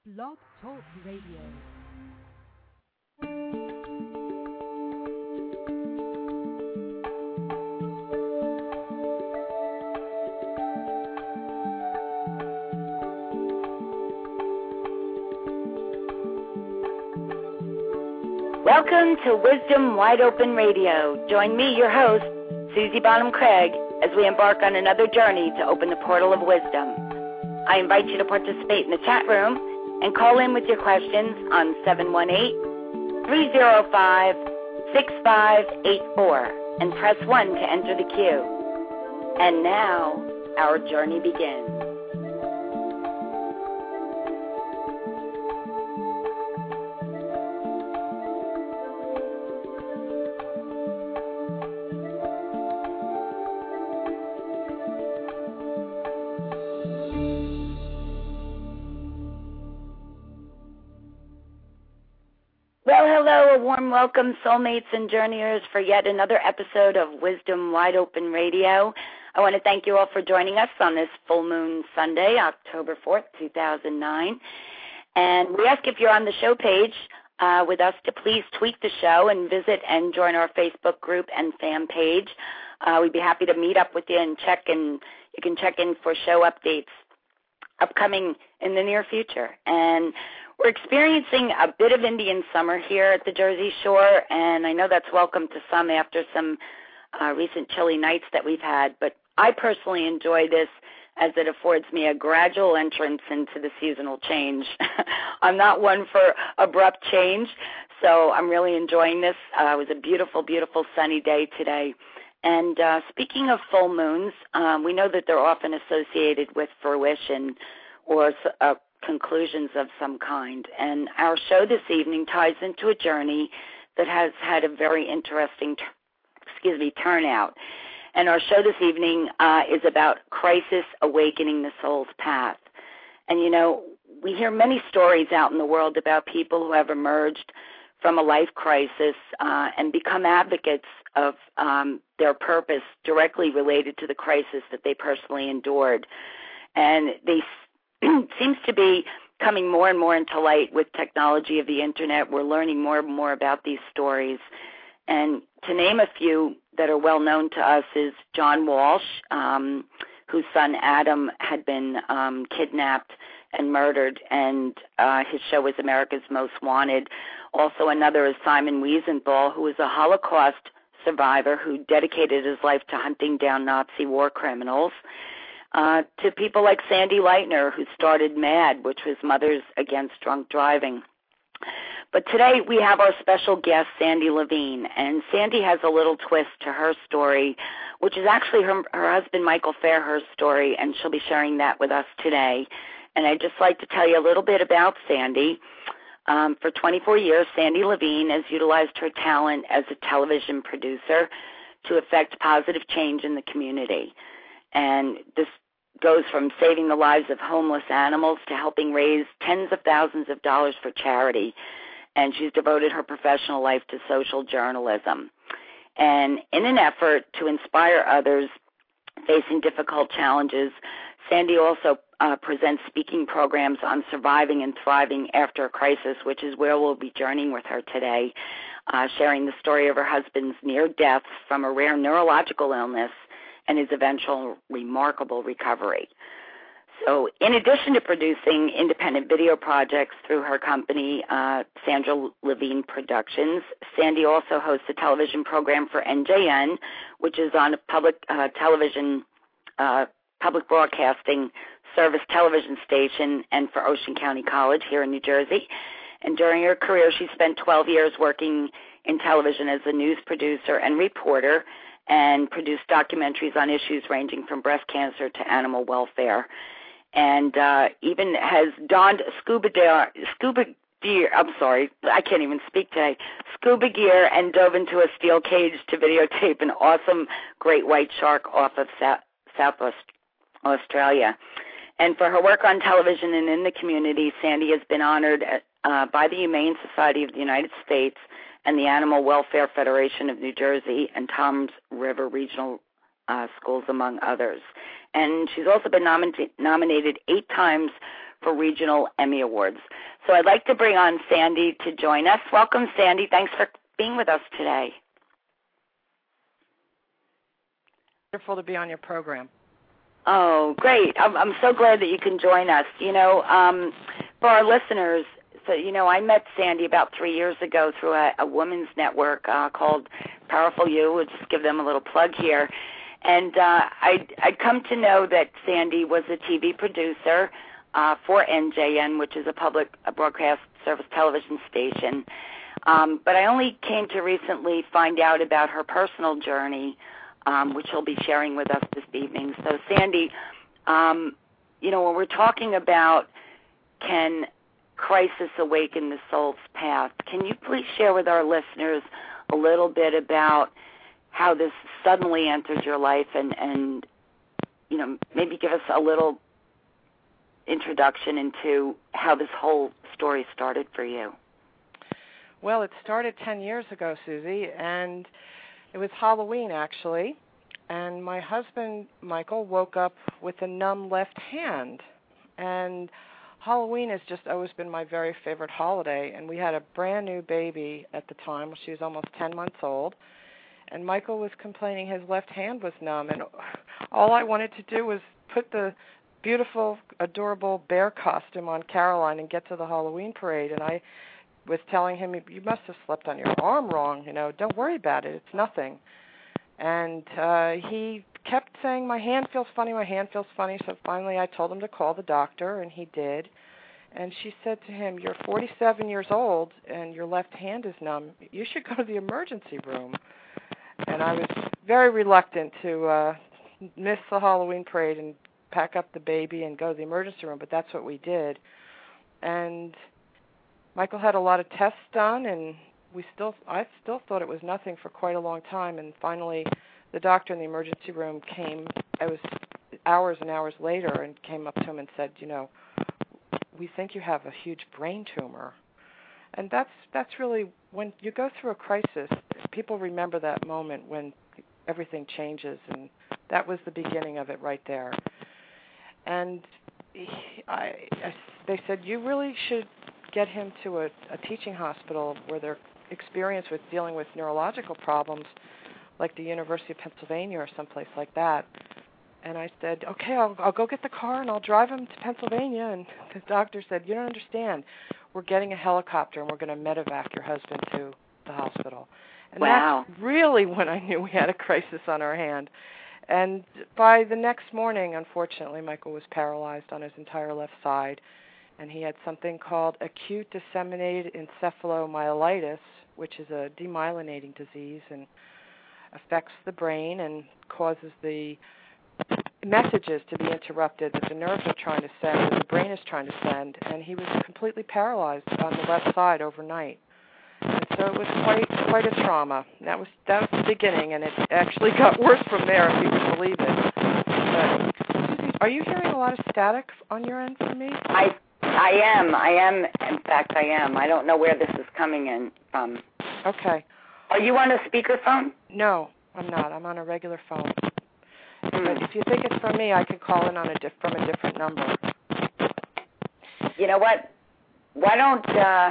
Blog Talk Radio. Welcome to Wisdom Wide Open Radio. Join me, your host, Susie Bonham Craig, as we embark on another journey to open the portal of wisdom. I invite you to participate in the chat room and call in with your questions on 718-305-6584 and press 1 to enter the queue. And now, our journey begins. Well, hello, a warm welcome, soulmates and journeyers, for yet another episode of Wisdom Wide Open Radio. I want to thank you all for joining us on this full moon Sunday, October 4th, 2009. And we ask if you're on the show page with us to please tweet the show and visit and join our Facebook group and fan page. We'd be happy to meet up with you and you can check in for show updates upcoming in the near future. And we're experiencing a bit of Indian summer here at the Jersey Shore, and I know that's welcome to some after some recent chilly nights that we've had, but I personally enjoy this as it affords me a gradual entrance into the seasonal change. I'm not one for abrupt change, so I'm really enjoying this. It was a beautiful, beautiful sunny day today. And speaking of full moons, we know that they're often associated with fruition or conclusions of some kind. And our show this evening ties into a journey that has had a very interesting turnout. And our show this evening is about crisis awakening the soul's path. And, you know, we hear many stories out in the world about people who have emerged from a life crisis and become advocates of their purpose directly related to the crisis that they personally endured. And they seems to be coming more and more into light with technology of the Internet. We're learning more and more about these stories. And to name a few that are well known to us is John Walsh, whose son Adam had been kidnapped and murdered, and his show was America's Most Wanted. Also another is Simon Wiesenthal, who was a Holocaust survivor who dedicated his life to hunting down Nazi war criminals. To people like Sandy Leitner, who started MAD, which was Mothers Against Drunk Driving. But today we have our special guest, Sandy Levine, and Sandy has a little twist to her story, which is actually her husband Michael Fairhurst's story, and she'll be sharing that with us today. And I'd just like to tell you a little bit about Sandy. For 24 years, Sandy Levine has utilized her talent as a television producer to effect positive change in the community. And this goes from saving the lives of homeless animals to helping raise tens of thousands of dollars for charity. And she's devoted her professional life to social journalism. And in an effort to inspire others facing difficult challenges, Sandy also presents speaking programs on surviving and thriving after a crisis, which is where we'll be journeying with her today, sharing the story of her husband's near death from a rare neurological illness and his eventual remarkable recovery. So in addition to producing independent video projects through her company, Sandra Levine Productions, Sandy also hosts a television program for NJN, which is on a public broadcasting service television station, and for Ocean County College here in New Jersey. And during her career, she spent 12 years working in television as a news producer and reporter, and produced documentaries on issues ranging from breast cancer to animal welfare, and even has donned scuba gear, I can't even speak today, scuba gear, and dove into a steel cage to videotape an awesome great white shark off of Southwest Australia. And for her work on television and in the community, Sandy has been honored by the Humane Society of the United States and the Animal Welfare Federation of New Jersey and Toms River Regional Schools, among others. And she's also been nominated 8 times for regional Emmy Awards. So I'd like to bring on Sandy to join us. Welcome, Sandy. Thanks for being with us today. Wonderful to be on your program. Oh, great. I'm so glad that you can join us. For our listeners, so, I met Sandy about 3 years ago through a women's network called Powerful You. We'll just give them a little plug here. And I'd come to know that Sandy was a TV producer for NJN, which is a public broadcast service television station. But I only came to recently find out about her personal journey, which she'll be sharing with us this evening. So, Sandy, when we're talking about can crisis awaken the soul's path, can you please share with our listeners a little bit about how this suddenly entered your life and maybe give us a little introduction into how this whole story started for you? Well, it started 10 years ago, Susie, and it was Halloween, actually, and my husband, Michael, woke up with a numb left hand, and Halloween has just always been my very favorite holiday, and we had a brand new baby at the time. She was almost 10 months old, and Michael was complaining his left hand was numb, and all I wanted to do was put the beautiful, adorable bear costume on Caroline and get to the Halloween parade, and I was telling him, you must have slept on your arm wrong, don't worry about it, it's nothing. And he kept saying, my hand feels funny, so finally I told him to call the doctor, and he did. And she said to him, you're 47 years old, and your left hand is numb. You should go to the emergency room. And I was very reluctant to miss the Halloween parade and pack up the baby and go to the emergency room, but that's what we did. And Michael had a lot of tests done, and I still thought it was nothing for quite a long time, and finally the doctor in the emergency room came, it was hours and hours later, and came up to him and said, we think you have a huge brain tumor. And that's really, when you go through a crisis, people remember that moment when everything changes, and that was the beginning of it right there. And they said, you really should get him to a teaching hospital where they're experienced with dealing with neurological problems, like the University of Pennsylvania or someplace like that. And I said, okay, I'll go get the car and I'll drive him to Pennsylvania. And the doctor said, you don't understand. We're getting a helicopter and we're going to medevac your husband to the hospital. And wow. That's really when I knew we had a crisis on our hand. And by the next morning, unfortunately, Michael was paralyzed on his entire left side. And he had something called acute disseminated encephalomyelitis, which is a demyelinating disease and affects the brain and causes the messages to be interrupted that the nerves are trying to send, that the brain is trying to send, and he was completely paralyzed on the left side overnight. And so it was quite a trauma. That was the beginning, and it actually got worse from there, if you can believe it. But, Susie, are you hearing a lot of static on your end from me? I am. In fact, I am. I don't know where this is coming in from. Okay. Are you on a speakerphone? No, I'm not. I'm on a regular phone. But if you think it's from me, I could call in on from a different number. You know what? Why don't,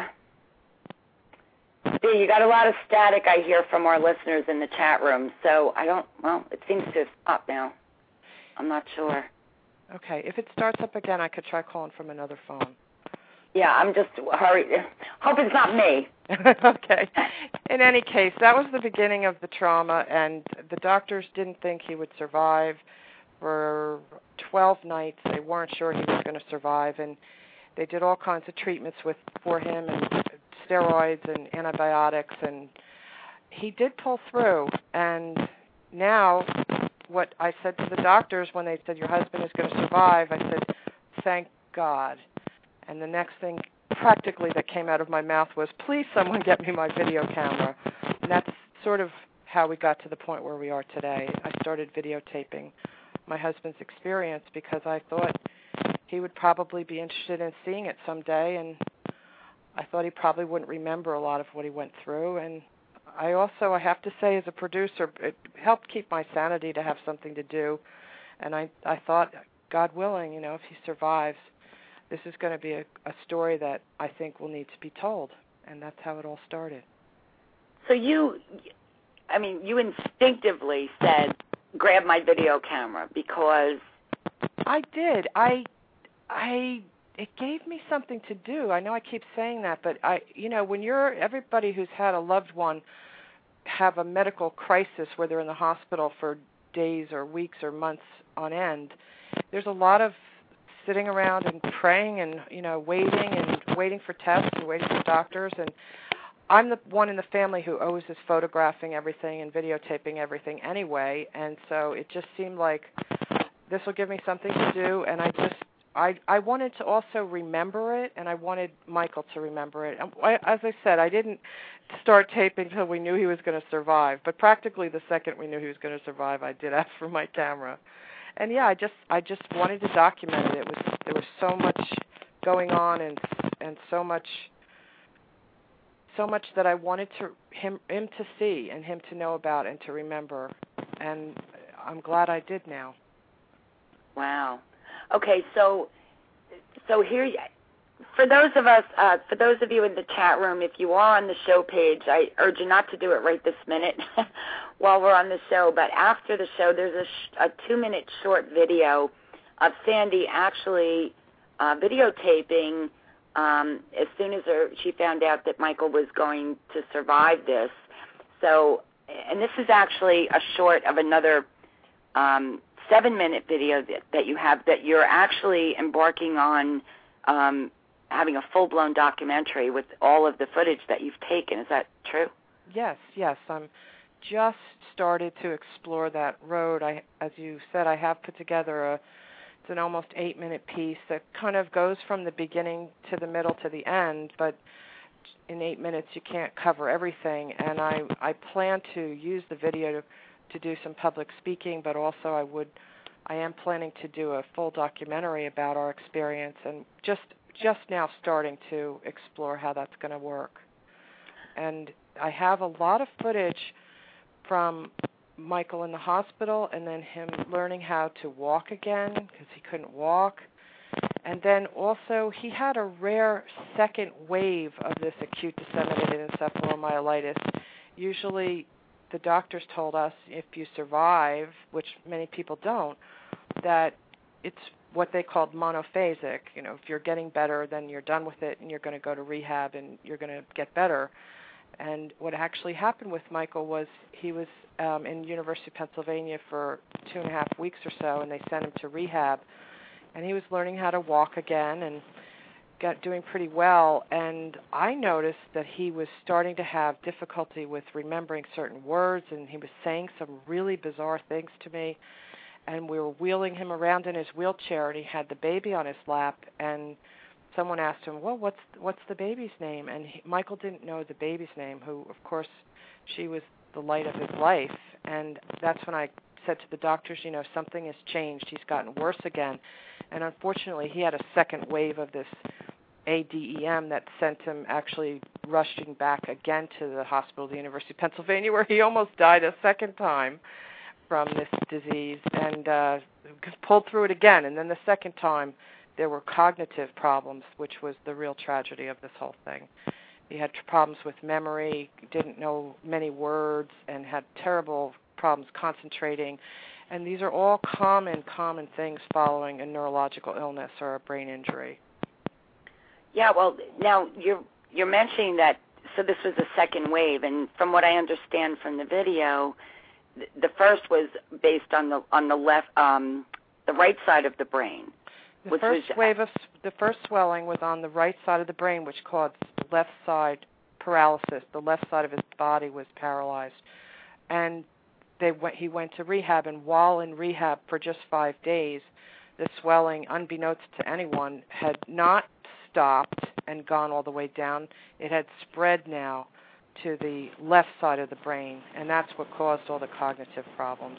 you got a lot of static I hear from our listeners in the chat room, so it seems to have stopped now. I'm not sure. Okay, if it starts up again, I could try calling from another phone. Yeah, I'm just hurry. Hope it's not me. Okay. In any case, that was the beginning of the trauma, and the doctors didn't think he would survive for 12 nights. They weren't sure he was going to survive, and they did all kinds of treatments for him, and steroids and antibiotics, and he did pull through. And now, what I said to the doctors when they said, your husband is going to survive, I said, thank God. And the next thing practically that came out of my mouth was, please someone get me my video camera. And that's sort of how we got to the point where we are today. I started videotaping my husband's experience because I thought he would probably be interested in seeing it someday, and I thought he probably wouldn't remember a lot of what he went through. And I have to say, as a producer, it helped keep my sanity to have something to do. And I thought, God willing, if he survives, this is going to be a story that I think will need to be told, and that's how it all started. So you instinctively said, grab my video camera, because... I did. It gave me something to do. I know I keep saying that, but when everybody who's had a loved one have a medical crisis where they're in the hospital for days or weeks or months on end, there's a lot of sitting around and praying and, waiting for tests and waiting for doctors. And I'm the one in the family who always is photographing everything and videotaping everything anyway. And so it just seemed like this will give me something to do. And I wanted to also remember it, and I wanted Michael to remember it. As I said, I didn't start taping until we knew he was going to survive. But practically the second we knew he was going to survive, I did ask for my camera. And yeah, I just wanted to document it. There was so much going on and so much that I wanted him to see and him to know about and to remember. And I'm glad I did now. Wow. Okay, so here, for those of you in the chat room, if you are on the show page, I urge you not to do it right this minute while we're on the show. But after the show, there's a 2-minute short video of Sandy actually videotaping as soon as she found out that Michael was going to survive this. So, and this is actually a short of another 7-minute video that you have, that you're actually embarking on having a full-blown documentary with all of the footage that you've taken. Is that true? Yes. I'm just started to explore that road. As you said, I have put together it's an almost 8-minute piece that kind of goes from the beginning to the middle to the end, but in 8 minutes you can't cover everything. And I plan to use the video to do some public speaking, but also I am planning to do a full documentary about our experience, and just now starting to explore how that's going to work. And I have a lot of footage from Michael in the hospital, and then him learning how to walk again because he couldn't walk. And then also he had a rare second wave of this acute disseminated encephalomyelitis. Usually the doctors told us if you survive, which many people don't, that it's what they called monophasic. If you're getting better, then you're done with it and you're going to go to rehab and you're going to get better. And what actually happened with Michael was he was in University of Pennsylvania for 2.5 weeks or so, and they sent him to rehab. And he was learning how to walk again and doing pretty well. And I noticed that he was starting to have difficulty with remembering certain words, and he was saying some really bizarre things to me. And we were wheeling him around in his wheelchair, and he had the baby on his lap, and someone asked him, well, what's the baby's name? And Michael didn't know the baby's name, who, of course, she was the light of his life. And that's when I said to the doctors, something has changed. He's gotten worse again. And unfortunately, he had a second wave of this ADEM that sent him actually rushing back again to the hospital, the University of Pennsylvania, where he almost died a second time from this disease, and pulled through it again. And then the second time, there were cognitive problems, which was the real tragedy of this whole thing. He had problems with memory, didn't know many words, and had terrible problems concentrating. And these are all common things following a neurological illness or a brain injury. Yeah, well, now you're mentioning that, so this was a second wave, and from what I understand from the video, the first was based on the left, the right side of the brain. The first swelling was on the right side of the brain, which caused left side paralysis. The left side of his body was paralyzed, and he went to rehab. And while in rehab for just 5 days, the swelling, unbeknownst to anyone, had not stopped and gone all the way down. It had spread now to the left side of the brain, and that's what caused all the cognitive problems.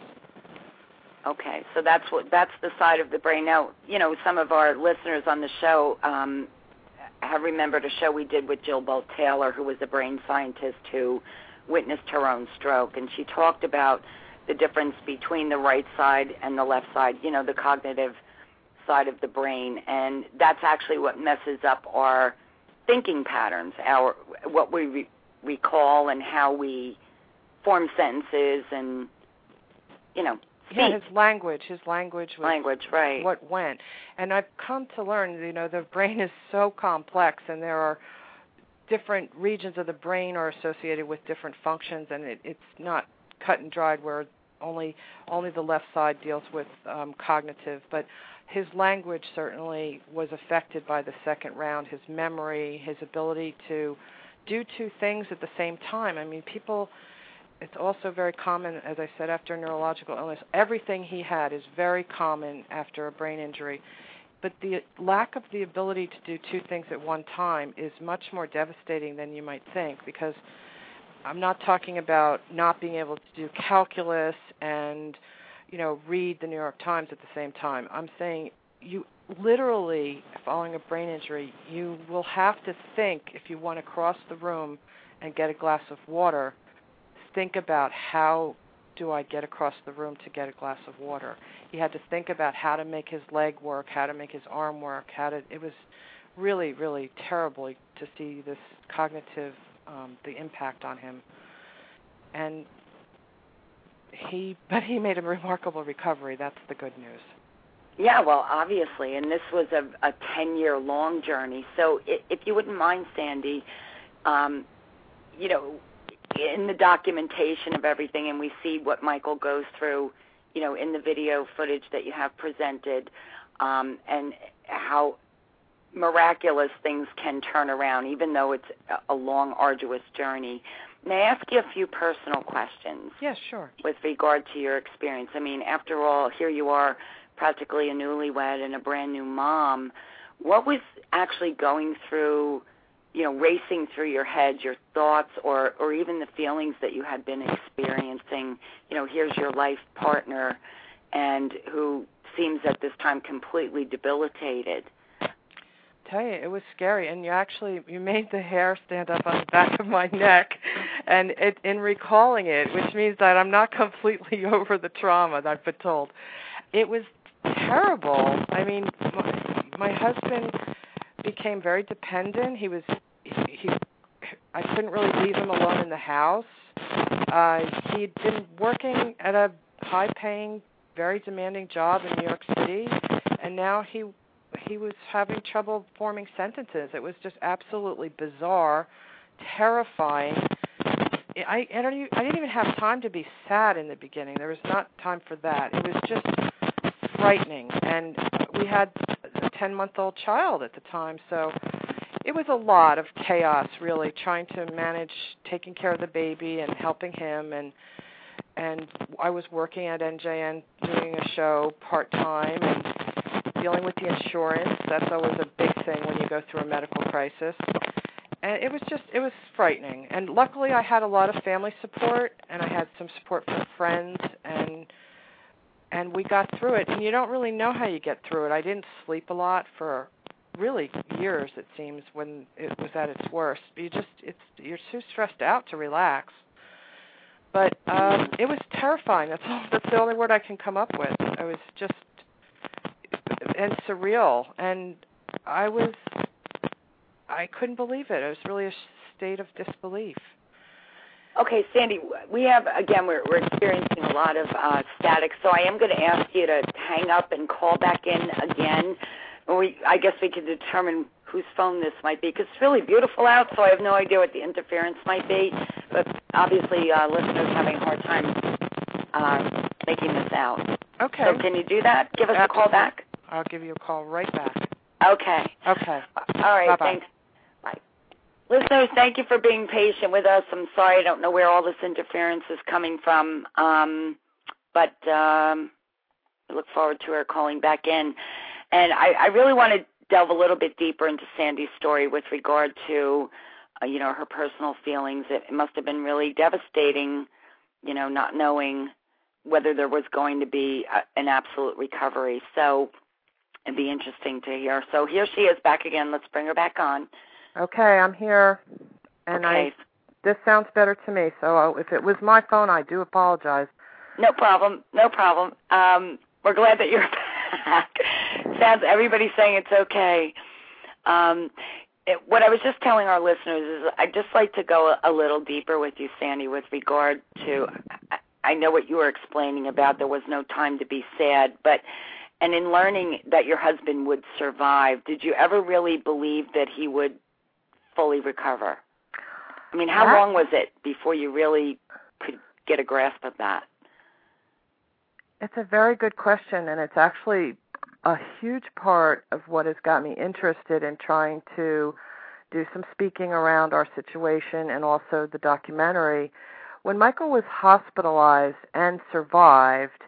Okay, so that's the side of the brain. Now, some of our listeners on the show have remembered a show we did with Jill Bolt Taylor, who was a brain scientist who witnessed her own stroke, and she talked about the difference between the right side and the left side, the cognitive side of the brain, and that's actually what messes up our thinking patterns, what we recall and how we form sentences and, speak. Yeah, his language was right. what went. And I've come to learn, the brain is so complex, and there are different regions of the brain are associated with different functions, and it's not cut and dried where only the left side deals with cognitive. But his language certainly was affected by the second round, his memory, his ability to do two things at the same time. I mean, it's also very common, as I said, after a neurological illness. Everything he had is very common after a brain injury. But the lack of the ability to do two things at one time is much more devastating than you might think, because I'm not talking about not being able to do calculus and, read the New York Times at the same time. I'm saying you literally, following a brain injury, you will have to think, if you want to cross the room and get a glass of water, think about how do I get across the room to get a glass of water. He had to think about how to make his leg work, how to make his arm work, it was really, really terrible to see this cognitive, the impact on him. And he made a remarkable recovery. That's the good news. Yeah, well, obviously, and this was a 10-year-long journey. So if you wouldn't mind, Sandy, in the documentation of everything, and we see what Michael goes through, in the video footage that you have presented, and how miraculous things can turn around, even though it's a long, arduous journey. May I ask you a few personal questions? Yes, sure. With regard to your experience. I mean, after all, here you are, practically a newlywed and a brand new mom. What was actually going through, racing through your head, your thoughts, or even the feelings that you had been experiencing? Here's your life partner, and who seems at this time completely debilitated. Tell you, it was scary, and you made the hair stand up on the back of my neck, and in recalling it, which means that I'm not completely over the trauma that I've been told. It was terrible. I mean, my husband became very dependent. I couldn't really leave him alone in the house. He'd been working at a high-paying, very demanding job in New York City, and now he was having trouble forming sentences. It was just absolutely bizarre, terrifying. I didn't even have time to be sad in the beginning. There was not time for that. It was just frightening. And we had a 10-month-old child at the time, so it was a lot of chaos, really, trying to manage taking care of the baby and helping him. And I was working at NJN doing a show part-time and dealing with the insurance. That's always a big thing when you go through a medical crisis. And it was frightening. And luckily I had a lot of family support, and I had some support from friends, and we got through it. And you don't really know how you get through it. I didn't sleep a lot for really years, it seems, when it was at its worst. You're too stressed out to relax. But it was terrifying. That's the only word I can come up with. It was just and surreal, and I couldn't believe it. It was really a state of disbelief. Okay, Sandy, we're experiencing a lot of static, so I am going to ask you to hang up and call back in again. I guess we could determine whose phone this might be, because it's really beautiful out, so I have no idea what the interference might be, but obviously listeners having a hard time making this out. Okay. So can you do that? Give us a call back? I'll give you a call right back. Okay. Okay. All right. Bye-bye. Thanks. Bye. Listeners, thank you for being patient with us. I'm sorry I don't know where all this interference is coming from, but I look forward to her calling back in. And I really want to delve a little bit deeper into Sandy's story with regard to, her personal feelings. It must have been really devastating, not knowing whether there was going to be an absolute recovery. So it'd be interesting to hear. So here she is back again. Let's bring her back on. Okay, I'm here. And okay. This sounds better to me. So if it was my phone, I do apologize. No problem. We're glad that you're back. everybody's saying it's okay. What I was just telling our listeners is I'd just like to go a little deeper with you, Sandy, with regard to, I know what you were explaining about there was no time to be sad, and in learning that your husband would survive, did you ever really believe that he would fully recover? I mean, how long was it before you really could get a grasp of that? It's a very good question, and it's actually a huge part of what has got me interested in trying to do some speaking around our situation and also the documentary. When Michael was hospitalized and survived,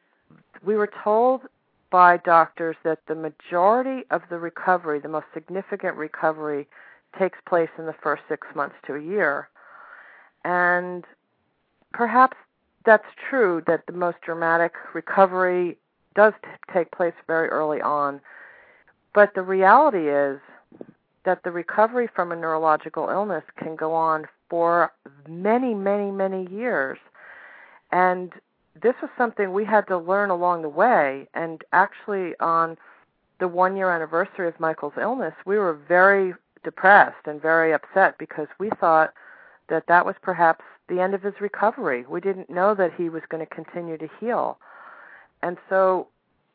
we were told by doctors that the majority of the recovery, the most significant recovery, takes place in the first 6 months to a year. And perhaps that's true, that the most dramatic recovery does take place very early on. But the reality is that the recovery from a neurological illness can go on for many, many, many years. And this was something we had to learn along the way. And actually, on the 1-year anniversary of Michael's illness, we were very depressed and very upset because we thought that that was perhaps the end of his recovery. We didn't know that he was going to continue to heal. And so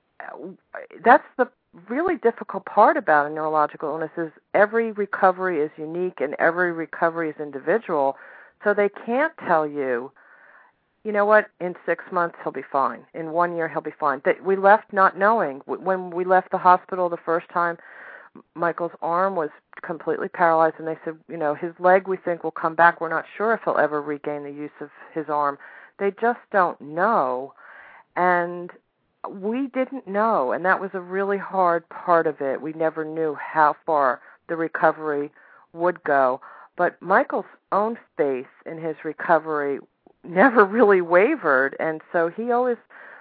that's the really difficult part about a neurological illness is every recovery is unique and every recovery is individual. So they can't tell you, you know what, in 6 months he'll be fine. In 1 year he'll be fine. We left not knowing. When we left the hospital the first time, Michael's arm was completely paralyzed, and they said, you know, his leg we think will come back. We're not sure if he'll ever regain the use of his arm. They just don't know. And we didn't know, and that was a really hard part of it. We never knew how far the recovery would go. But Michael's own faith in his recovery never really wavered, and so he always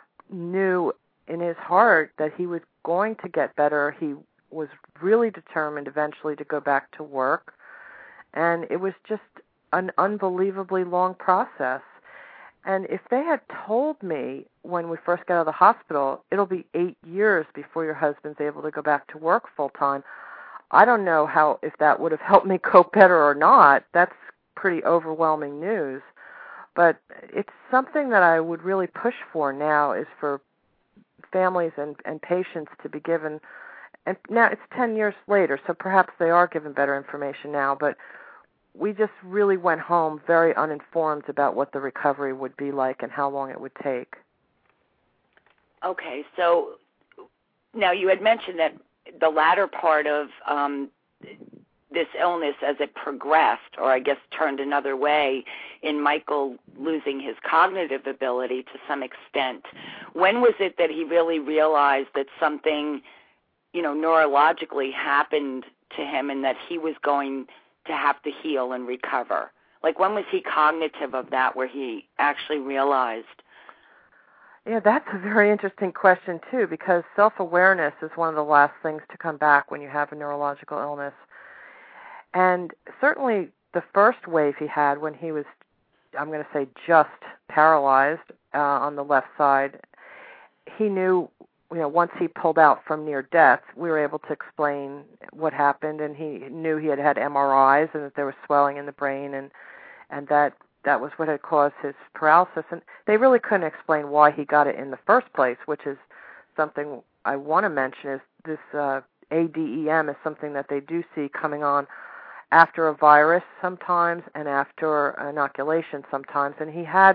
knew in his heart that he was going to get better. He was really determined eventually to go back to work, and it was just an unbelievably long process. And if they had told me when we first got out of the hospital, it'll be 8 years before your husband's able to go back to work full time, I don't know if that would have helped me cope better or not. That's pretty overwhelming news. But it's something that I would really push for now is for families and patients to be given, and now it's 10 years later, so perhaps they are given better information now, but we just really went home very uninformed about what the recovery would be like and how long it would take. Okay, so now you had mentioned that the latter part of this illness as it progressed, or I guess turned another way, in Michael losing his cognitive ability to some extent. When was it that he really realized that something, neurologically happened to him and that he was going to have to heal and recover? Like, when was he cognitive of that, where he actually realized? Yeah, that's a very interesting question, too, because self-awareness is one of the last things to come back when you have a neurological illness. And certainly the first wave he had when he was, I'm going to say, just paralyzed on the left side, he knew, once he pulled out from near death, we were able to explain what happened, and he knew he had had MRIs and that there was swelling in the brain, and that was what had caused his paralysis. And they really couldn't explain why he got it in the first place, which is something I want to mention, is this ADEM is something that they do see coming on after a virus sometimes and after inoculation sometimes. And he had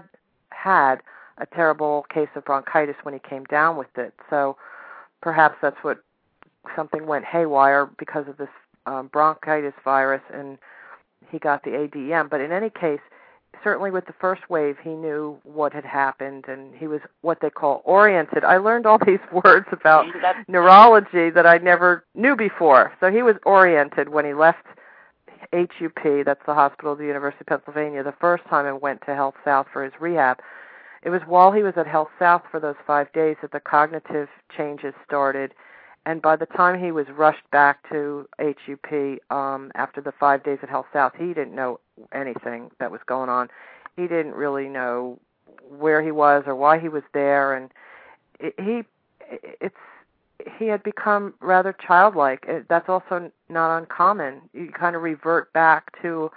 a terrible case of bronchitis when he came down with it. So perhaps that's what something went haywire because of this bronchitis virus, and he got the ADEM. But in any case, certainly with the first wave, he knew what had happened, and he was what they call oriented. I learned all these words about neurology that I never knew before. So he was oriented when he left HUP, that's the hospital of the University of Pennsylvania, the first time and went to Health South for his rehab. It was while he was at Health South for those 5 days that the cognitive changes started, and by the time he was rushed back to HUP after the 5 days at Health South, he didn't know anything that was going on. He didn't really know where he was or why he was there, and it's he had become rather childlike. That's also not uncommon. You kind of revert back to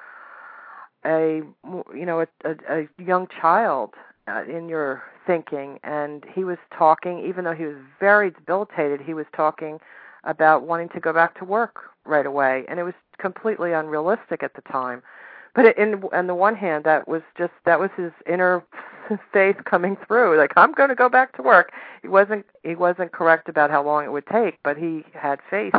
a young child in your thinking. And he was talking, even though he was very debilitated, he was talking about wanting to go back to work right away, and it was completely unrealistic at the time. But on the one hand, that was his inner faith coming through. Like, I'm going to go back to work. He wasn't correct about how long it would take, but he had faith.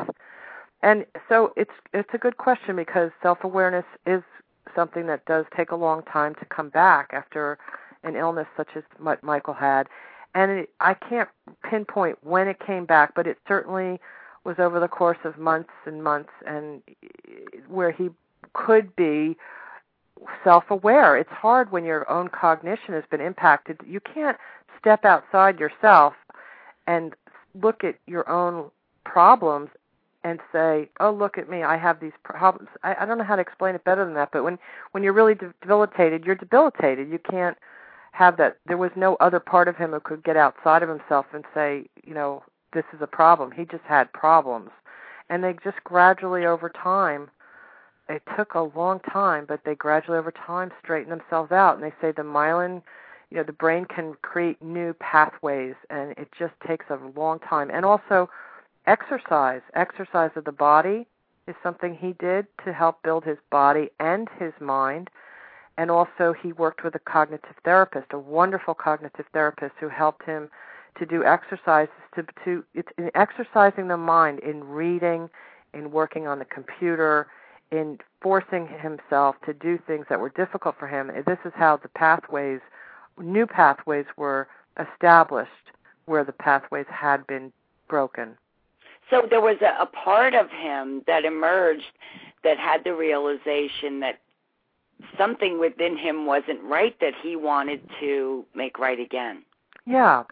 And so it's a good question, because self-awareness is something that does take a long time to come back after an illness such as what Michael had. And I can't pinpoint when it came back, but it certainly was over the course of months and months, and where he could be self-aware. It's hard when your own cognition has been impacted. You can't step outside yourself and look at your own problems and say, oh, look at me, I have these problems. I don't know how to explain it better than that, but when you're really debilitated, you're debilitated. You can't have that. There was no other part of him who could get outside of himself and say, this is a problem. He just had problems. And they just gradually over time, it took a long time, but they gradually over time straighten themselves out. And they say the myelin, the brain can create new pathways, and it just takes a long time. And also exercise of the body is something he did to help build his body and his mind. And also he worked with a cognitive therapist, a wonderful cognitive therapist who helped him to do exercises, it's in exercising the mind, in reading, in working on the computer, in forcing himself to do things that were difficult for him. This is how the new pathways were established where the pathways had been broken. So there was a part of him that emerged that had the realization that something within him wasn't right, that he wanted to make right again. Yeah.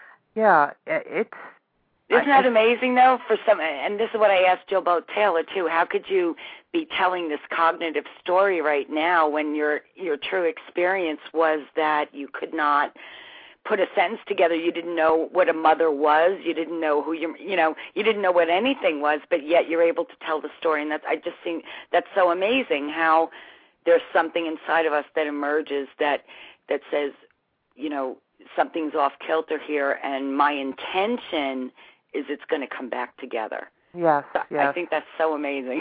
Isn't that amazing, though? For some, and this is what I asked Jill Bolt Taylor too. How could you be telling this cognitive story right now when your true experience was that you could not put a sentence together? You didn't know what a mother was. You didn't know who you didn't know what anything was, but yet you're able to tell the story. And I just think that's so amazing how there's something inside of us that emerges that says, something's off kilter here, and my intention is it's going to come back together. Yes, so yes. I think that's so amazing.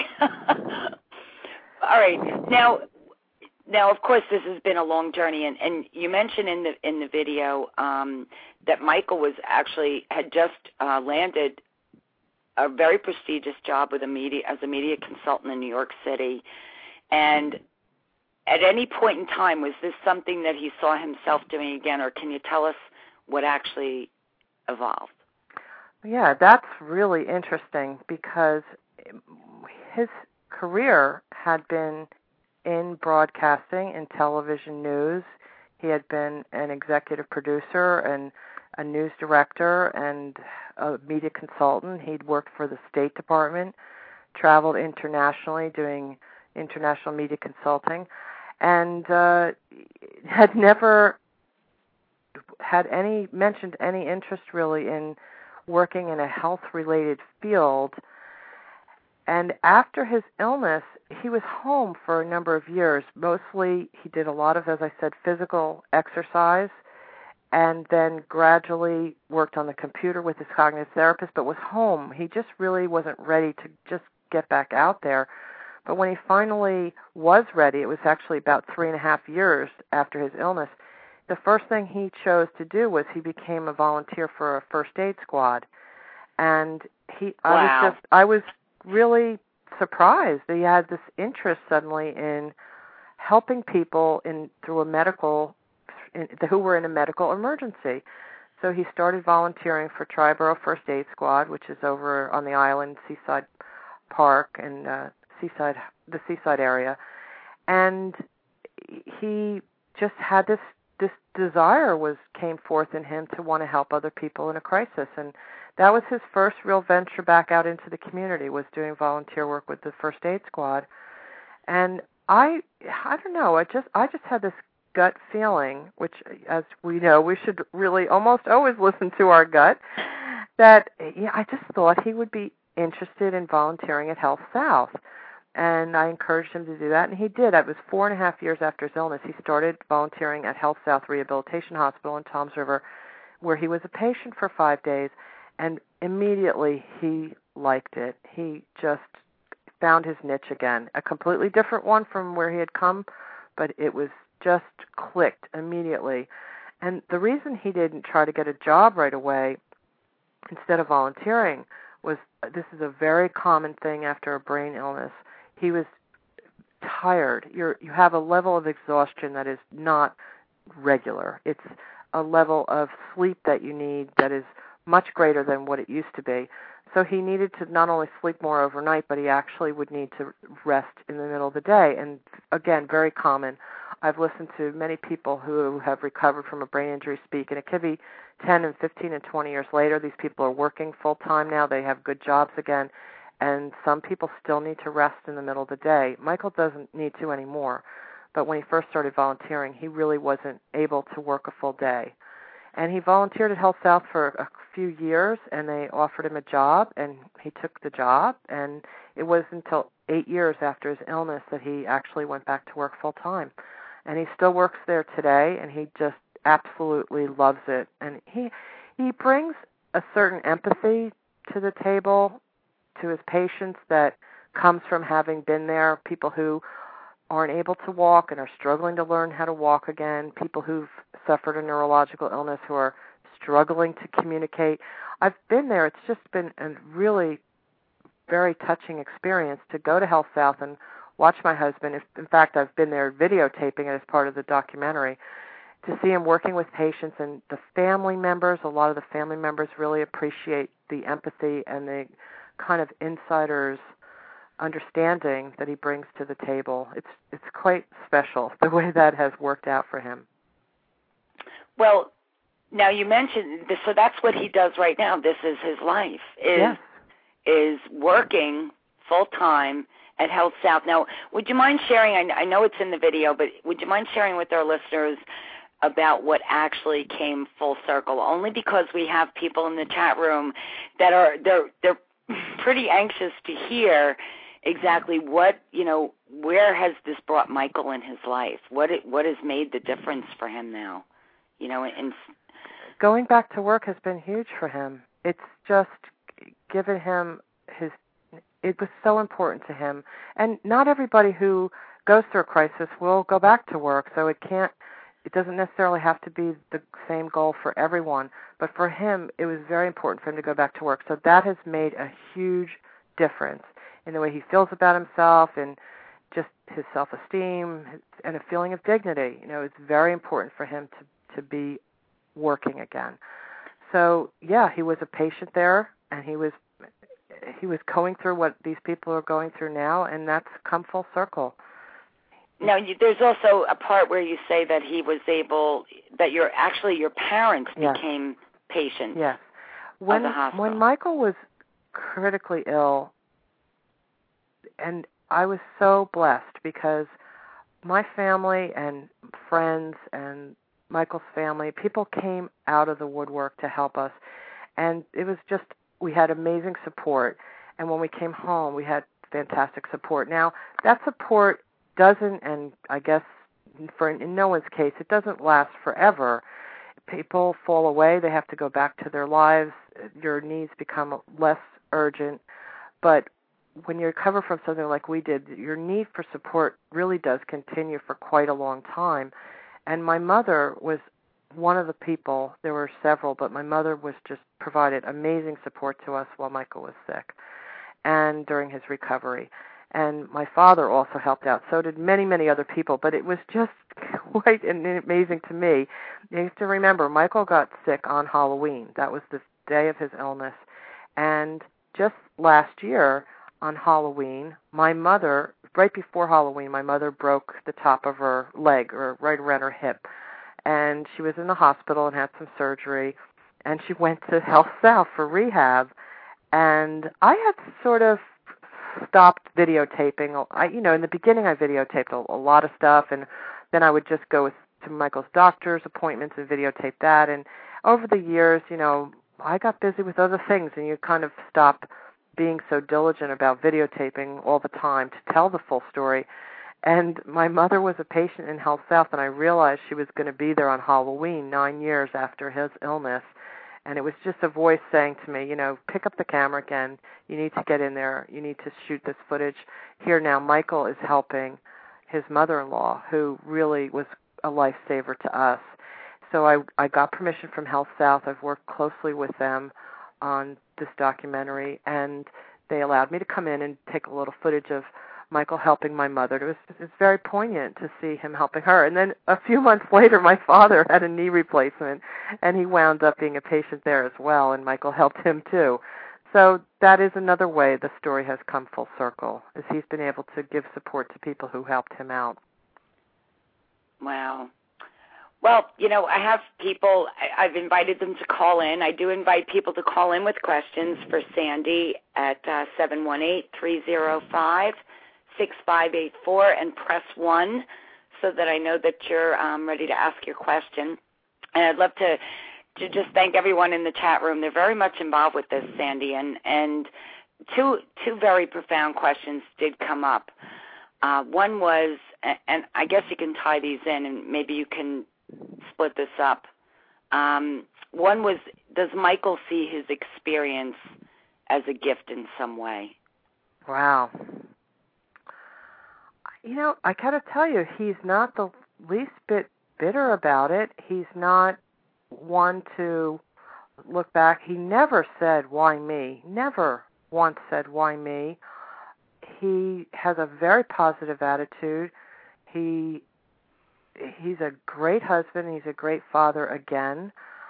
All right. Now, of course, this has been a long journey, and you mentioned in the video that Michael had just landed a very prestigious job as a media consultant in New York City, and at any point in time, was this something that he saw himself doing again, or can you tell us what actually evolved? Yeah, that's really interesting, because his career had been in broadcasting, in television news. He had been an executive producer and a news director and a media consultant. He'd worked for the State Department, traveled internationally doing international media consulting, and had never had mentioned any interest really in working in a health-related field. And after his illness, he was home for a number of years. Mostly he did a lot of, as I said, physical exercise, and then gradually worked on the computer with his cognitive therapist, but was home. He just really wasn't ready to just get back out there. But when he finally was ready, it was actually about 3.5 years after his illness, the first thing he chose to do was he became a volunteer for a first aid squad. And Wow. I was really surprised that he had this interest suddenly in helping people who were in a medical emergency. So he started volunteering for Triborough First Aid Squad, which is over on the island, Seaside Park, and the seaside area. And he just had this desire came forth in him to want to help other people in a crisis. And that was his first real venture back out into the community, was doing volunteer work with the First Aid Squad. And I don't know, I just had this gut feeling, which, as we know, we should really almost always listen to our gut. that I just thought he would be interested in volunteering at Health South. And I encouraged him to do that, and he did. It was 4.5 years after his illness. He started volunteering at Health South Rehabilitation Hospital in Toms River, where he was a patient for 5 days, and immediately he liked it. He just found his niche again, a completely different one from where he had come, but it was just clicked immediately. And the reason he didn't try to get a job right away instead of volunteering was, this is a very common thing after a brain illness. He was tired. You have a level of exhaustion that is not regular. It's a level of sleep that you need that is much greater than what it used to be. So he needed to not only sleep more overnight, but he actually would need to rest in the middle of the day. And again, very common. I've listened to many people who have recovered from a brain injury speak, and it could be 10 and 15 and 20 years later. These people are working full-time now. They have good jobs again. And some people still need to rest in the middle of the day. Michael doesn't need to anymore. But when he first started volunteering, he really wasn't able to work a full day. And he volunteered at Health South for a few years, and they offered him a job, and he took the job. And it wasn't until 8 years after his illness that he actually went back to work full-time. And he still works there today, and he just absolutely loves it. And he brings a certain empathy to the table, to his patients, that comes from having been there, people who aren't able to walk and are struggling to learn how to walk again, people who've suffered a neurological illness who are struggling to communicate. I've been there. It's just been a really very touching experience to go to Health South and watch my husband. In fact, I've been there videotaping it as part of the documentary, to see him working with patients and the family members. A lot of the family members really appreciate the empathy and the kind of insider's understanding that he brings to the table. It's quite special, the way that has worked out for him. Well, now you mentioned this, so that's what he does right now. This is his life, is working full-time at Health South. Now, would you mind sharing, I know it's in the video, but would you mind sharing with our listeners about what actually came full circle? Only because we have people in the chat room that they're pretty anxious to hear exactly what, where has this brought Michael in his life? What has made the difference for him now? And going back to work has been huge for him. It's just given him it was so important to him. And not everybody who goes through a crisis will go back to work, so it doesn't necessarily have to be the same goal for everyone. But for him, it was very important for him to go back to work. So that has made a huge difference in the way he feels about himself and just his self-esteem and a feeling of dignity. It's very important for him to be working again. So, yeah, he was a patient there, and he was going through what these people are going through now, and that's come full circle. Now, there's also a part where you say that he was able, that your parents became patients yes. of the hospital. When Michael was critically ill, and I was so blessed because my family and friends and Michael's family, people came out of the woodwork to help us, and it was just, we had amazing support, and when we came home, we had fantastic support. Now, that support doesn't, and I guess in no one's case, it doesn't last forever. People fall away. They have to go back to their lives. Your needs become less urgent. But when you recover from something like we did, your need for support really does continue for quite a long time. And my mother was one of the people. There were several, but my mother was just provided amazing support to us while Michael was sick and during his recovery. And my father also helped out. So did many, many other people. But it was just quite amazing to me. You have to remember, Michael got sick on Halloween. That was the day of his illness. And just last year on Halloween, my mother, right before Halloween, my mother broke the top of her leg, or right around her hip. And she was in the hospital and had some surgery. And she went to Health South for rehab. And I had sort of stopped videotaping. In the beginning I videotaped a lot of stuff, and then I would just go to Michael's doctor's appointments and videotape that. And over the years, I got busy with other things, and you kind of stop being so diligent about videotaping all the time to tell the full story. And my mother was a patient in Health South, and I realized she was going to be there on Halloween 9 years after his illness. And it was just a voice saying to me, pick up the camera again. You need to get in there. You need to shoot this footage. Here now, Michael is helping his mother-in-law, who really was a lifesaver to us. So I got permission from Health South. I've worked closely with them on this documentary, and they allowed me to come in and take a little footage of Michael helping my mother. It was very poignant to see him helping her. And then a few months later, my father had a knee replacement, and he wound up being a patient there as well, and Michael helped him too. So that is another way the story has come full circle, is he's been able to give support to people who helped him out. Wow. Well, I have people, I've invited them to call in. I do invite people to call in with questions for Sandy at 718-305-6584 and press 1 so that I know that you're ready to ask your question. And I'd love to just thank everyone in the chat room. They're very much involved with this, Sandy, and two very profound questions did come up. One was, and I guess you can tie these in and maybe you can split this up. One was, does Michael see his experience as a gift in some way? Wow. I gotta tell you, he's not the least bit bitter about it. He's not one to look back. He never said, why me? Never once said, why me? He has a very positive attitude. He's a great husband. He's a great father again.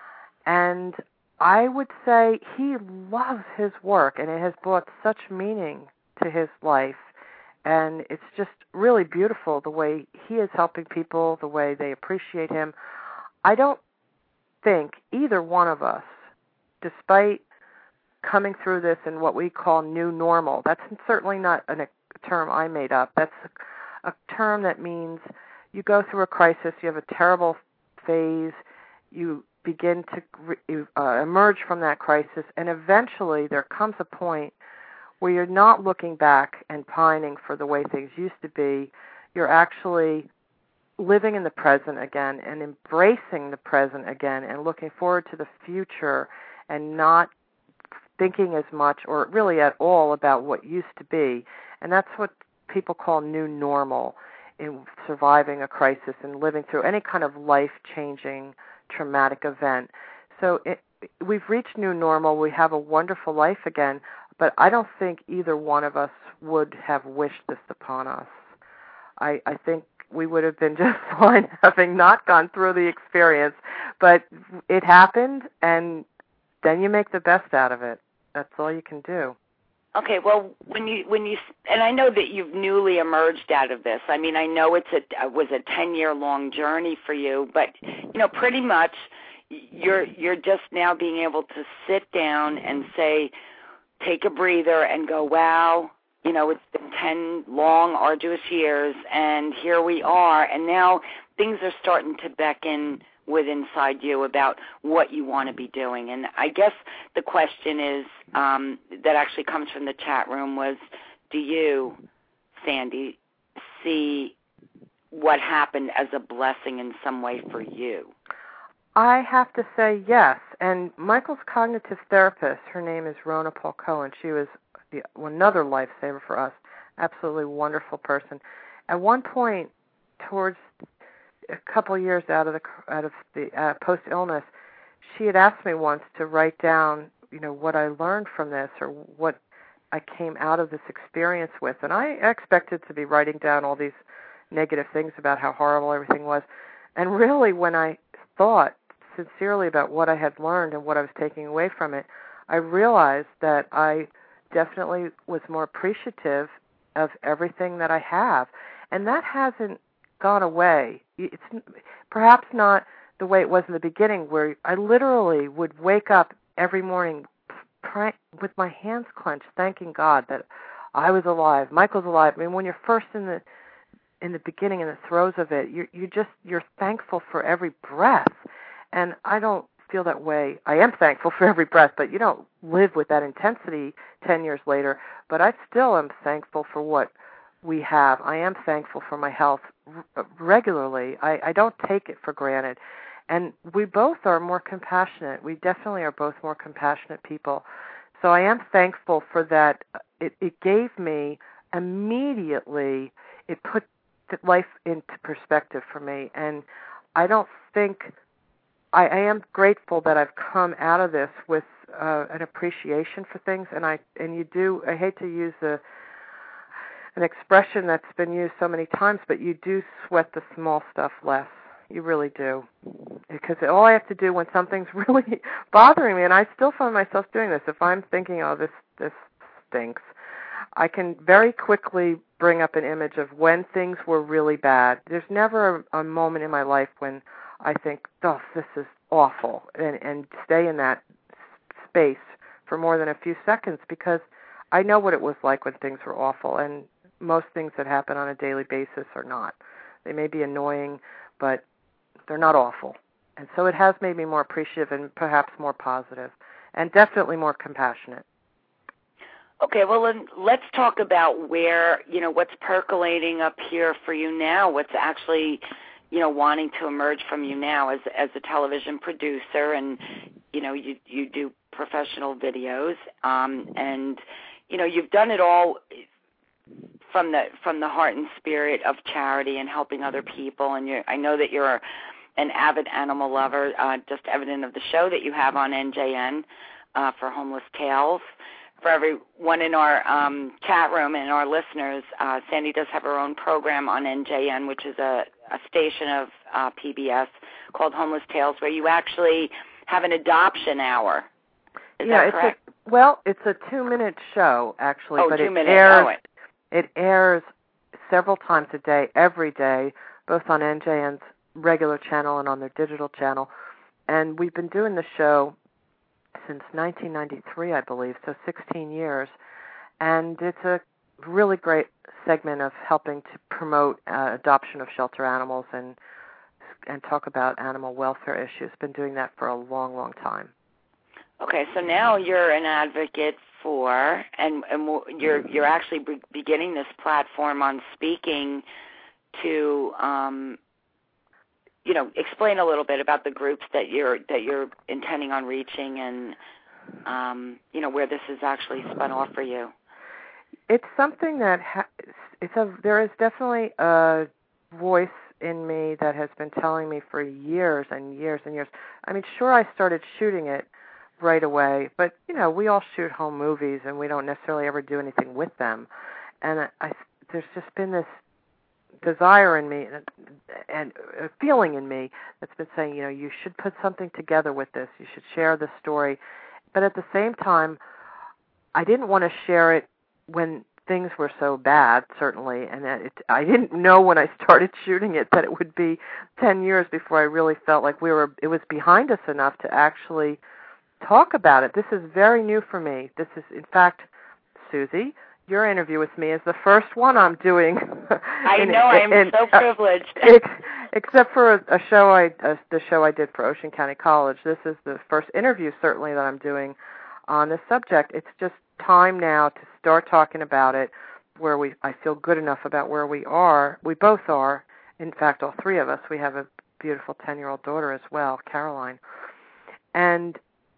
And I would say he loves his work, and it has brought such meaning to his life. And it's just really beautiful the way he is helping people, the way they appreciate him. I don't think either one of us, despite coming through this in what we call new normal, that's certainly not a term I made up. That's a term that means you go through a crisis, you have a terrible phase, you begin to emerge from that crisis, and eventually there comes a point where you're not looking back and pining for the way things used to be. You're actually living in the present again and embracing the present again and looking forward to the future and not thinking as much or really at all about what used to be. And that's what people call new normal in surviving a crisis and living through any kind of life-changing traumatic event. So we've reached new normal. We have a wonderful life again, but I don't think either one of us would have wished this upon us. I think we would have been just fine having not gone through the experience, but it happened, and then you make the best out of it. That's all you can do. Okay, well, when you and I know that you've newly emerged out of this. I mean, I know it was a 10-year-long journey for you, but pretty much you're just now being able to sit down and say, take a breather and go, wow, it's been 10 long, arduous years, and here we are, and now things are starting to beckon with inside you about what you want to be doing. And I guess the question is, that actually comes from the chat room was, do you, Sandy, see what happened as a blessing in some way for you? I have to say yes. And Michael's cognitive therapist, her name is Rona Paul Cohen. She was another lifesaver for us, absolutely wonderful person. At one point, towards a couple of years out of the post-illness, she had asked me once to write down, what I learned from this or what I came out of this experience with. And I expected to be writing down all these negative things about how horrible everything was. And really, when I thought sincerely about what I had learned and what I was taking away from it, I realized that I definitely was more appreciative of everything that I have. And that hasn't gone away. It's perhaps not the way it was in the beginning, where I literally would wake up every morning with my hands clenched, thanking God that I was alive, Michael's alive. I mean, when you're first in the beginning, in the throes of it, you're thankful for every breath. And I don't feel that way. I am thankful for every breath, but you don't live with that intensity 10 years later. But I still am thankful for what we have. I am thankful for my health regularly. I don't take it for granted. And we both are more compassionate. We definitely are both more compassionate people. So I am thankful for that. It gave me immediately, it put life into perspective for me. And I don't think, I am grateful that I've come out of this with an appreciation for things. And I hate to use an expression that's been used so many times, but you do sweat the small stuff less. You really do. Because all I have to do when something's really bothering me, and I still find myself doing this, if I'm thinking, oh, this stinks, I can very quickly bring up an image of when things were really bad. There's never a moment in my life when I think, oh, this is awful, and stay in that space for more than a few seconds, because I know what it was like when things were awful, and most things that happen on a daily basis are not. They may be annoying, but they're not awful. And so it has made me more appreciative and perhaps more positive, and definitely more compassionate. Okay, well, then let's talk about where, what's percolating up here for you now, what's actually, wanting to emerge from you now as a television producer, and, you do professional videos, and, you've done it all from the heart and spirit of charity and helping other people, and I know that you're an avid animal lover, just evident of the show that you have on NJN for Homeless Tales. For everyone in our chat room and our listeners, Sandy does have her own program on NJN, which is a station of PBS called Homeless Tales, where you actually have an adoption hour. Is that correct? It's a 2-minute show, actually. Oh, but 2 minutes. It airs several times a day, every day, both on NJN's regular channel and on their digital channel. And we've been doing the show since 1993, I believe, so 16 years. And it's a really great segment of helping to promote adoption of shelter animals and talk about animal welfare issues. Been doing that for a long, long time. Okay, so now you're an advocate for, and you're actually beginning this platform on speaking to, explain a little bit about the groups that you're intending on reaching, and where this is actually spun off for you. It's something that there is definitely a voice in me that has been telling me for years and years and years. I mean, sure, I started shooting it right away, but we all shoot home movies and we don't necessarily ever do anything with them. And there's just been this desire in me and a feeling in me that's been saying, you should put something together with this. You should share the story. But at the same time, I didn't want to share it when things were so bad, certainly, and I didn't know when I started shooting it that it would be 10 years before I really felt like it was behind us enough to actually talk about it. This is very new for me. This is, in fact, Susie, your interview with me is the first one I'm doing. I know, I am so privileged. Except for the show I did for Ocean County College. This is the first interview, certainly, that I'm doing on this subject. It's just time now to start talking about it, I feel good enough about where we are. We both are. In fact, all three of us. We have a beautiful 10-year-old daughter as well, Caroline. And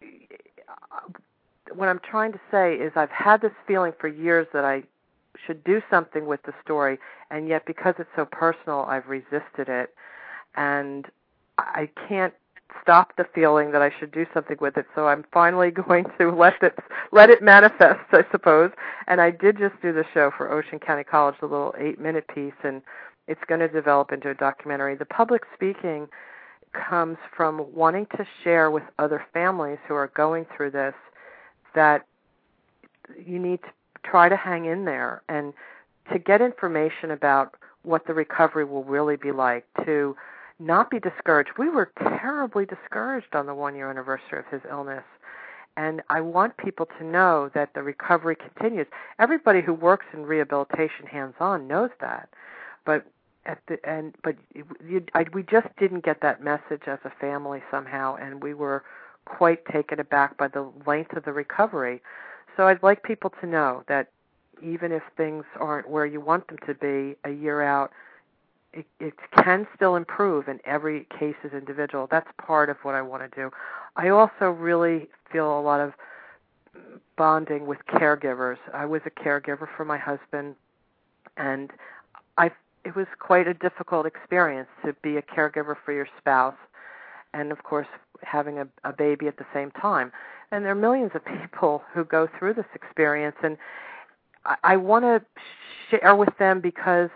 what I'm trying to say is I've had this feeling for years that I should do something with the story, and yet because it's so personal, I've resisted it. And I can't stop the feeling that I should do something with it, so I'm finally going to let it manifest, I suppose. And I did just do the show for Ocean County College, a little 8-minute piece, and it's going to develop into a documentary. The public speaking comes from wanting to share with other families who are going through this that you need to try to hang in there and to get information about what the recovery will really be like, to not be discouraged. We were terribly discouraged on the 1-year anniversary of his illness, and I want people to know that the recovery continues. Everybody who works in rehabilitation hands-on knows that, but we just didn't get that message as a family somehow, and we were quite taken aback by the length of the recovery. So I'd like people to know that even if things aren't where you want them to be a year out, it can still improve, and every case is individual. That's part of what I want to do. I also really feel a lot of bonding with caregivers. I was a caregiver for my husband, and it was quite a difficult experience to be a caregiver for your spouse, and of course having a baby at the same time. And there are millions of people who go through this experience, and I want to share with them because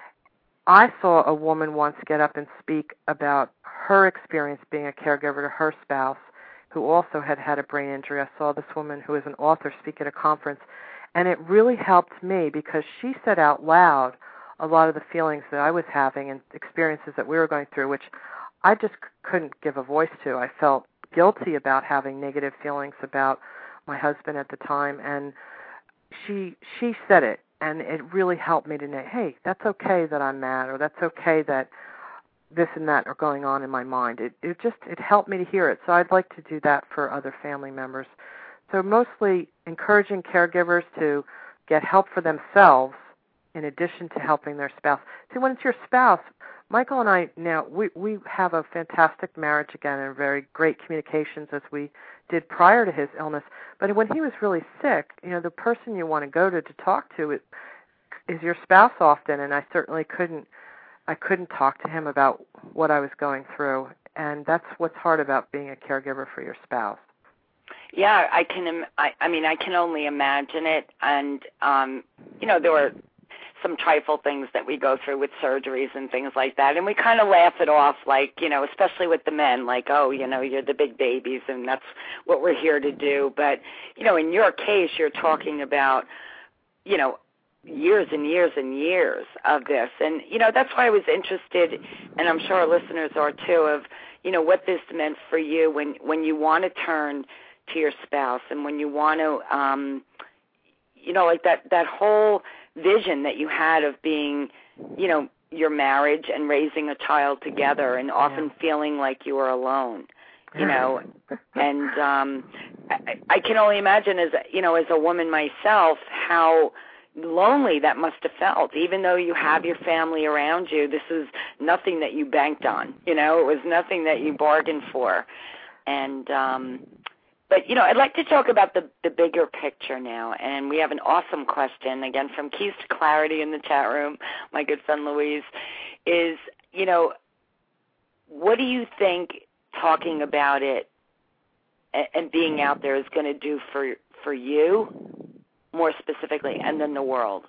I saw a woman once get up and speak about her experience being a caregiver to her spouse who also had had a brain injury. I saw this woman who is an author speak at a conference, and it really helped me because she said out loud a lot of the feelings that I was having and experiences that we were going through, which I just couldn't give a voice to. I felt guilty about having negative feelings about my husband at the time, and she said it. And it really helped me to know, hey, that's okay that I'm mad, or that's okay that this and that are going on in my mind. It helped me to hear it. So I'd like to do that for other family members. So mostly encouraging caregivers to get help for themselves in addition to helping their spouse. See, when it's your spouse, Michael and I now, we have a fantastic marriage again and very great communications as we did prior to his illness. But when he was really sick, the person you want to go to talk to is your spouse often, and I certainly couldn't talk to him about what I was going through, and that's what's hard about being a caregiver for your spouse. Yeah, I can only imagine it, and there were some trifle things that we go through with surgeries and things like that, and we kind of laugh it off, like, especially with the men, like, oh, you're the big babies and that's what we're here to do. But, in your case, you're talking about, years and years and years of this. And, that's why I was interested, and I'm sure our listeners are too, of, what this meant for you when you want to turn to your spouse and when you want to, like that whole vision that you had of being, your marriage and raising a child together and often feeling like you were alone, and I can only imagine as a woman myself how lonely that must have felt, even though you have your family around you. This is nothing that you banked on, it was nothing that you bargained for. And but, I'd like to talk about the bigger picture now, and we have an awesome question, again, from Keys to Clarity in the chat room, my good friend Louise, is, what do you think talking about it and being out there is going to do for you, more specifically, and then the world?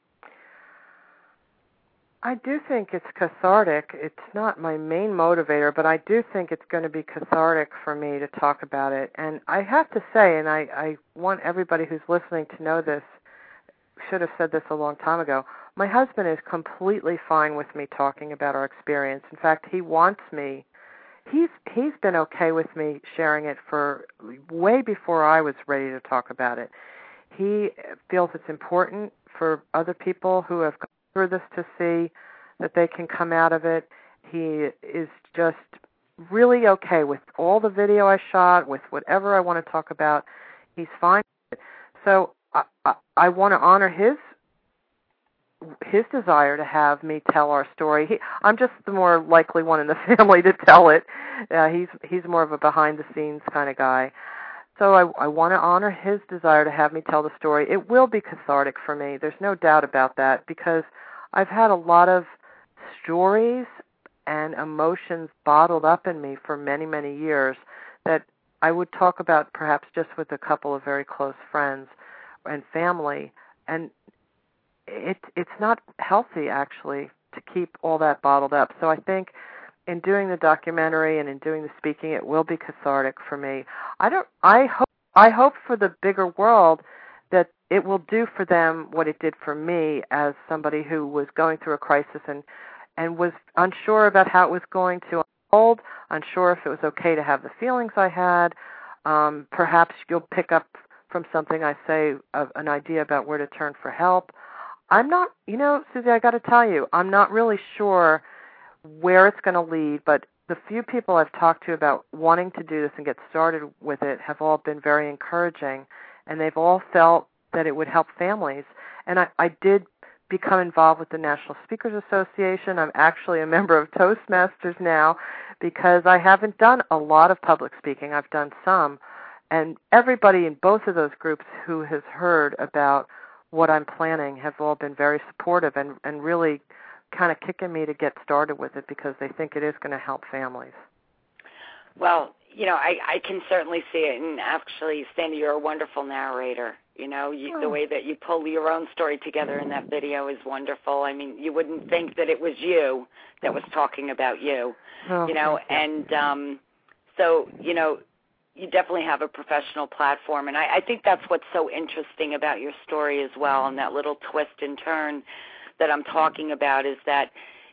I do think it's cathartic. It's not my main motivator, but I do think it's going to be cathartic for me to talk about it. And I have to say, and I want everybody who's listening to know this, should have said this a long time ago, my husband is completely fine with me talking about our experience. In fact, he wants me. He's been okay with me sharing it for way before I was ready to talk about it. He feels it's important for other people who have gone through this to see that they can come out of it. He is just really okay with all the video I shot, with whatever I want to talk about. He's fine with it. So I want to honor his desire to have me tell our story. I'm just the more likely one in the family to tell it. He's more of a behind-the-scenes kind of guy. So I want to honor his desire to have me tell the story. It will be cathartic for me. There's no doubt about that, because I've had a lot of stories and emotions bottled up in me for many, many years that I would talk about perhaps just with a couple of very close friends and family. And it's not healthy, actually, to keep all that bottled up. So I think in doing the documentary and in doing the speaking, it will be cathartic for me. I hope for the bigger world that it will do for them what it did for me as somebody who was going through a crisis and was unsure about how it was going to unfold, unsure if it was okay to have the feelings I had. Perhaps you'll pick up from something I say an idea about where to turn for help. I'm not, Susie, I got to tell you, I'm not really sure where it's going to lead, but the few people I've talked to about wanting to do this and get started with it have all been very encouraging, and they've all felt that it would help families. And I did become involved with the National Speakers Association. I'm actually a member of Toastmasters now because I haven't done a lot of public speaking. I've done some. And everybody in both of those groups who has heard about what I'm planning have all been very supportive and really kind of kicking me to get started with it because they think it is going to help families. Well, I can certainly see it. And actually, Sandy, you're a wonderful narrator. The way that you pull your own story together in that video is wonderful. I mean, you wouldn't think that it was you that was talking about you, and so, you definitely have a professional platform. And I think that's what's so interesting about your story as well, and that little twist and turn that I'm talking about is that,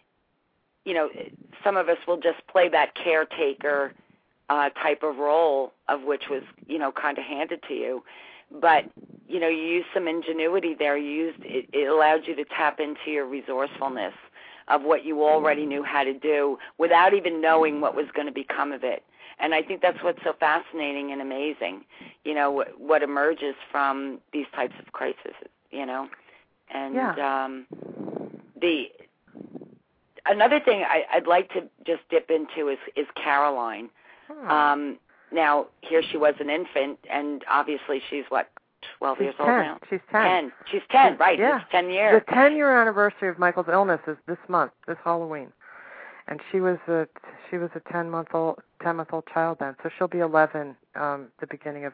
some of us will just play that caretaker type of role of which was, kind of handed to you. But, you used some ingenuity there. It allowed you to tap into your resourcefulness of what you already knew how to do without even knowing what was going to become of it. And I think that's what's so fascinating and amazing, what emerges from these types of crises, And another thing I'd like to just dip into is Caroline. Now, here she was an infant, and obviously she's, 12 years old now? She's 10. She's 10, right. Yeah. It's 10 years. The 10-year anniversary of Michael's illness is this month, this Halloween. And she was a 10-month-old child then, so she'll be 11 the beginning of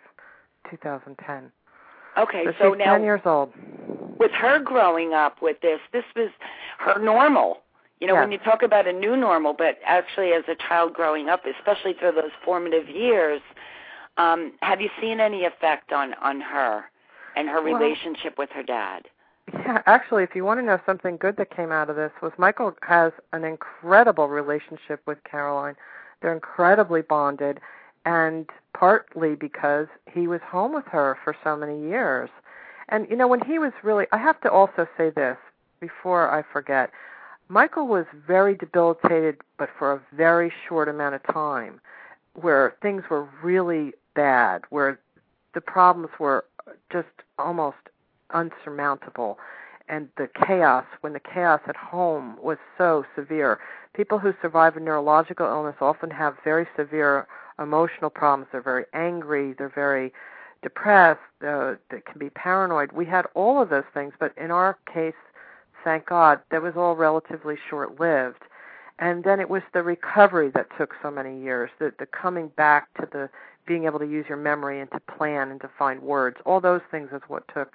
2010. Okay, so she's now 10 years old. With her growing up with this was her normal. Yes. When you talk about a new normal, but actually as a child growing up, especially through those formative years, have you seen any effect on her and her relationship with her dad? Yeah, actually, if you want to know something good that came out of this, was Michael has an incredible relationship with Caroline. They're incredibly bonded, and partly because he was home with her for so many years. And, when he was really, I have to also say this before I forget, Michael was very debilitated, but for a very short amount of time, where things were really bad, where the problems were just almost unsurmountable, and when the chaos at home was so severe. People who survive a neurological illness often have very severe emotional problems. They're very angry, they're very depressed, they can be paranoid. We had all of those things, but in our case, thank God, that was all relatively short-lived. And then it was the recovery that took so many years, the coming back to the being able to use your memory and to plan and to find words. All those things is what took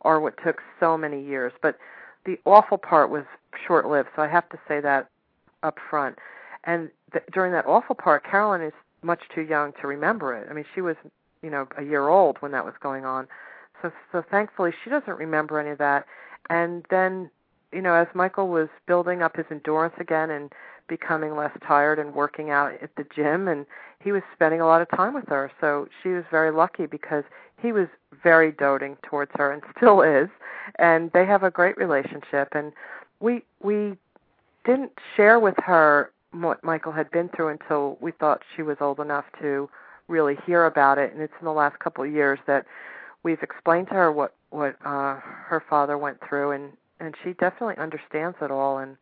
so many years. But the awful part was short-lived, so I have to say that up front. And during that awful part, Caroline is much too young to remember it. I mean, she was, a year old when that was going on. So thankfully, she doesn't remember any of that. And then, as Michael was building up his endurance again and becoming less tired and working out at the gym, and he was spending a lot of time with her. So she was very lucky because he was very doting towards her and still is, and they have a great relationship. And we didn't share with her what Michael had been through until we thought she was old enough to really hear about it. And it's in the last couple of years that we've explained to her what her father went through, and she definitely understands it all and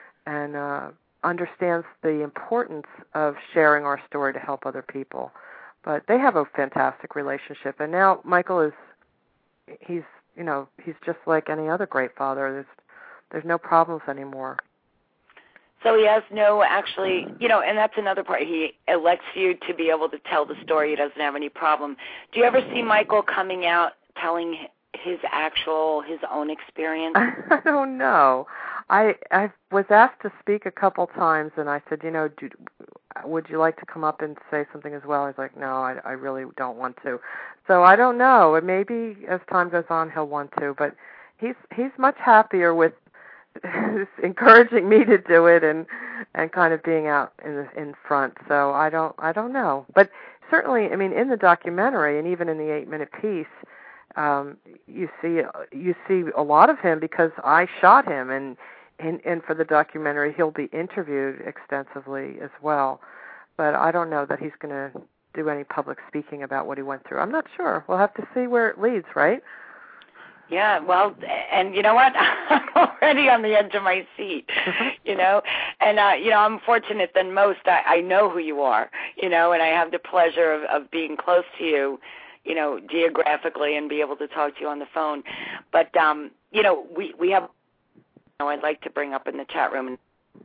understands the importance of sharing our story to help other people. But they have a fantastic relationship, and now Michael he's just like any other great father. There's no problems anymore. So he has no actually, and that's another part. He elects you to be able to tell the story. He doesn't have any problem. Do you ever see Michael coming out telling his own experience? I don't know. I was asked to speak a couple times, and I said, would you like to come up and say something as well? He's like, no, I really don't want to. So I don't know. Maybe as time goes on, he'll want to. But he's much happier with encouraging me to do it and kind of being out in front. So I don't know. But certainly, in the documentary and even in the 8-minute piece, you see a lot of him because I shot him, and and for the documentary, he'll be interviewed extensively as well. But I don't know that he's going to do any public speaking about what he went through. I'm not sure. We'll have to see where it leads, right? Yeah, well, and you know what? I'm already on the edge of my seat, and, I'm fortunate than most. I know who you are, and I have the pleasure of being close to you, geographically and be able to talk to you on the phone. But, we have, I'd like to bring up in the chat room,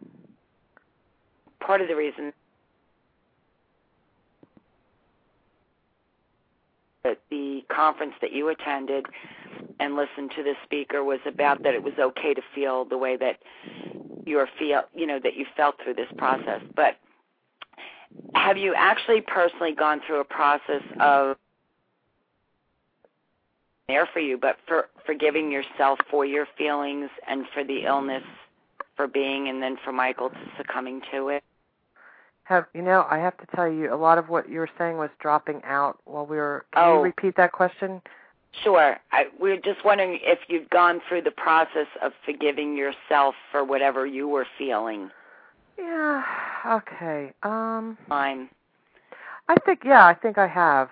part of the reason that the conference that you attended and listened to the speaker was about that it was okay to feel the way that that you felt through this process. But have you actually personally gone through a process of there for you, but for forgiving yourself for your feelings and for the illness, for being, and then for Michael succumbing to it? I have to tell you, a lot of what you were saying was dropping out while we were. Can you repeat that question? Sure. We're just wondering if you've gone through the process of forgiving yourself for whatever you were feeling. Yeah. Okay. Fine. I think I have.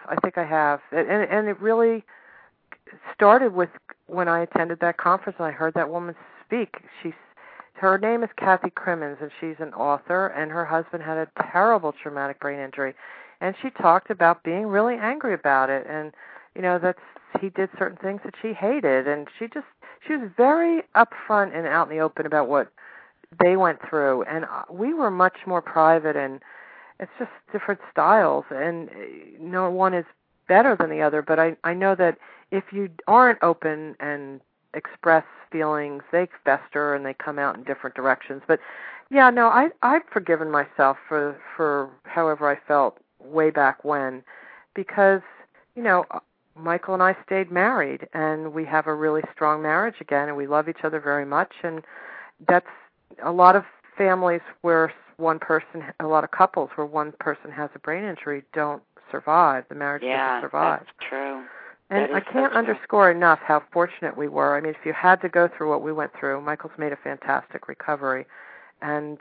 And it really started with when I attended that conference and I heard that woman speak. Her name is Kathy Crimmins, and she's an author, and her husband had a terrible traumatic brain injury. And she talked about being really angry about it, and, that he did certain things that she hated. And she was very upfront and out in the open about what they went through. And we were much more private, and it's just different styles, and no one is better than the other. But I know that if you aren't open and express feelings, they fester and they come out in different directions. But yeah, no, I've forgiven myself for however I felt way back when, because Michael and I stayed married, and we have a really strong marriage again, and we love each other very much. And that's a lot of families where a lot of couples where one person has a brain injury don't survive. The marriage doesn't survive. That's true. And I can't underscore enough how fortunate we were. I mean, if you had to go through what we went through, Michael's made a fantastic recovery. And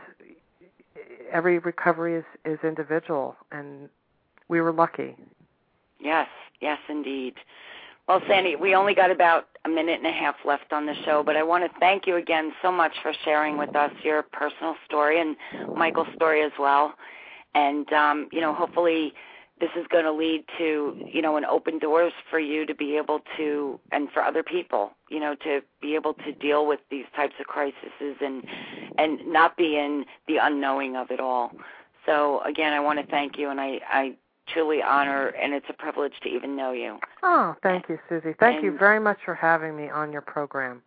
every recovery is individual, and we were lucky. Yes, indeed. Well, Sandy, we only got about a minute and a half left on the show, but I want to thank you again so much for sharing with us your personal story and Michael's story as well. And, hopefully this is going to lead to, an open doors for you to be able to, and for other people, to be able to deal with these types of crises and not be in the unknowing of it all. So, again, I want to thank you, and I truly honor, and it's a privilege to even know you. Oh, thank you, Susie. Thank you very much for having me on your program.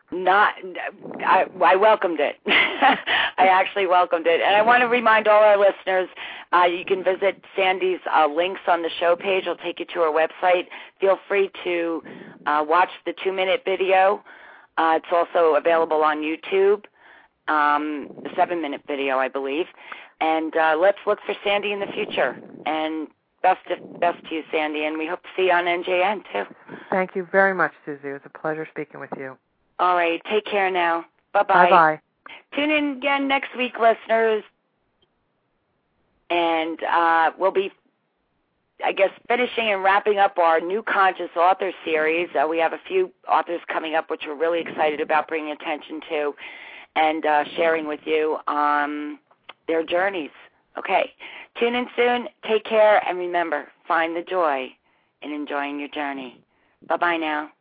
I welcomed it. I actually welcomed it. And I want to remind all our listeners, you can visit Sandy's links on the show page. It'll take you to her website. Feel free to watch the 2-minute video. It's also available on YouTube, the 7-minute video, I believe. And let's look for Sandy in the future. And best to you, Sandy, and we hope to see you on NJN, too. Thank you very much, Susie. It was a pleasure speaking with you. All right. Take care now. Bye-bye. Bye-bye. Tune in again next week, listeners, and we'll be, finishing and wrapping up our New Conscious Author series. We have a few authors coming up which we're really excited about bringing attention to and sharing with you their journeys. Okay. Tune in soon. Take care. And remember, find the joy in enjoying your journey. Bye-bye now.